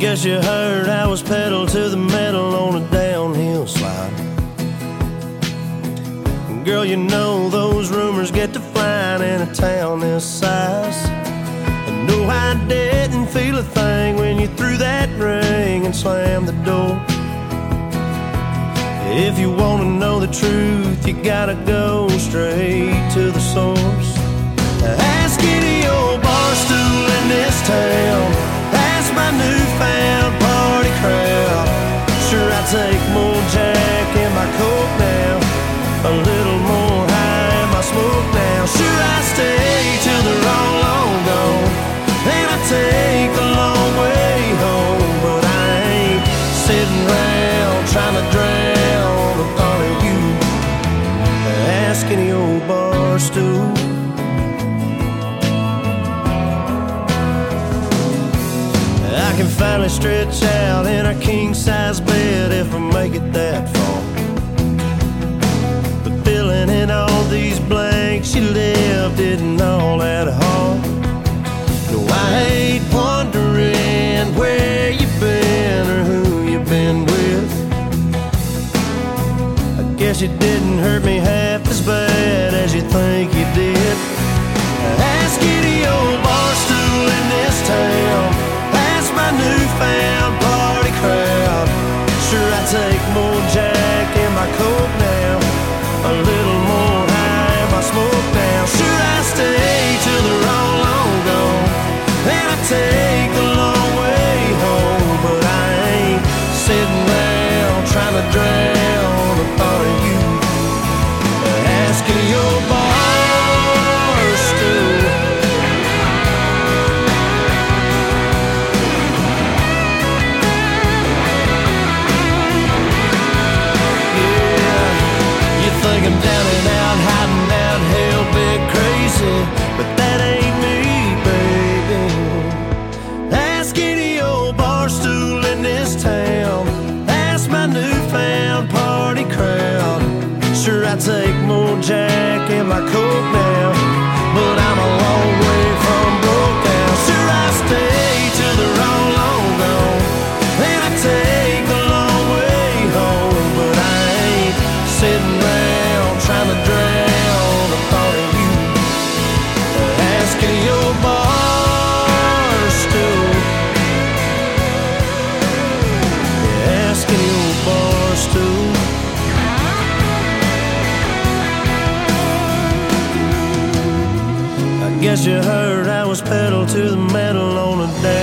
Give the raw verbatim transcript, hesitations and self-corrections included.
Guess you heard I was pedal to the metal on a downhill slide. Girl, you know those rumors get to flying in a town this size. And no, I didn't feel a thing when you threw that ring and slammed the door. If you want to know the truth, you gotta go straight to the source. Ask any old bar stool in this town, ask my newfound party crowd. Sure, I take more Jack in my Coke now, a little more high in my smoke now. Sure, I stay till they're all long gone, and I take the long way home. But I ain't sitting round trying to drown the thought of you. Ask any old bar stool. I can finally stretch out in a king-size bed if I make it that far. But filling in all these blanks you left isn't all that hard. No, I hate wondering where you've been or who you've been with. I guess you didn't hurt me half as bad as you think you did. Ask any old bar stool in this town, my newfound party crowd. Sure, I take more Jack in my Coke now, a little more high in my smoke now. Sure, I stay till they're all long gone, and I take the long way home. But I ain't sitting around trying to drown the thought of you. Asking your bar stool. I'm down and out, hiding out, hell bit crazy, but that ain't me, baby. Ask any old bar stool in this town, ask my newfound party crowd. Sure, I take more Jack in my Coke now, but I'm a long way from broke now. Sure, I stay till they're all long gone, and I take the long way home. But I ain't sitting around trying to drown the thought of you. Asking your bar stool. Asking your bar stool. I guess you heard I was pedal to the metal on a day.